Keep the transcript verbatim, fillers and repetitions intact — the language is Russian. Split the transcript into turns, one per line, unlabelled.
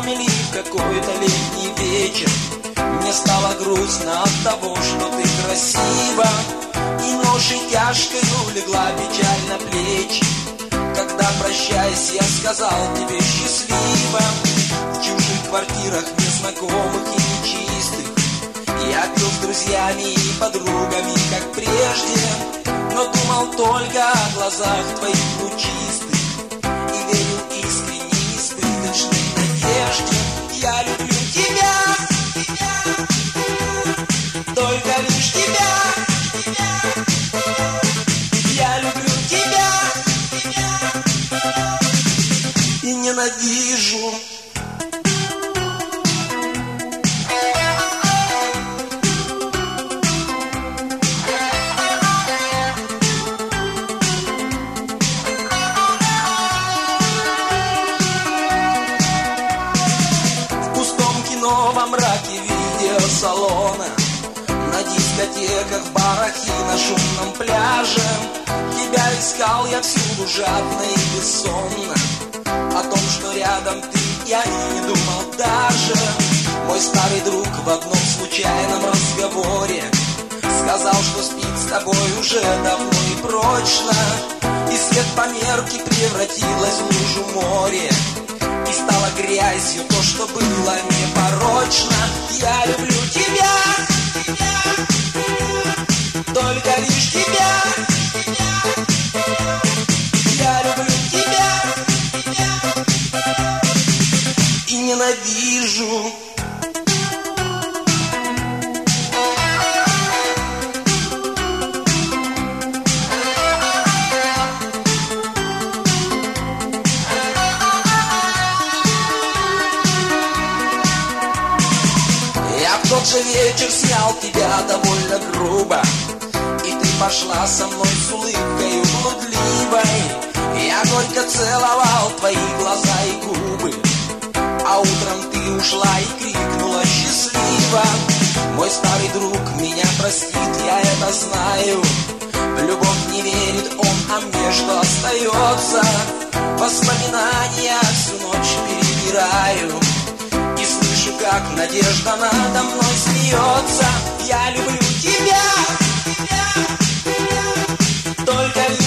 познакомили в какой-то летний вечер. Мне стало грустно от того, что ты красива, и ношей тяжкою легла печаль на плечи. Когда, прощаясь, я сказал тебе счастливо, в чужих квартирах незнакомых и нечистых я пил с друзьями и подругами, как прежде, но думал только о глазах твоих лучистых и верил искренне несбыточной надежде. Я люблю тебя, только лишь тебя. Я люблю тебя и ненавижу. Во мраке видеосалона, на дискотеках, барах и на шумном пляже тебя искал я всюду жадно и бессонно. О том, что рядом ты, я и не думал даже. Мой старый друг в одном случайном разговоре сказал, что спит с тобой уже давно и прочно, и свет померки превратилась в лужу море, и стала грязью то, что было непорочно. Я люблю тебя, только лишь тебя. Я люблю тебя и ненавижу. В тот же вечер снял тебя довольно грубо, и ты пошла со мной с улыбкой блудливой. Я горько целовал твои глаза и губы, а утром ты ушла и крикнула счастливо. Мой старый друг меня простит, я это знаю. В любовь не верит он, а мне что остается? Воспоминания всю ночь перебираю и слышу, как надежда надо мной смеется. Я люблю тебя, только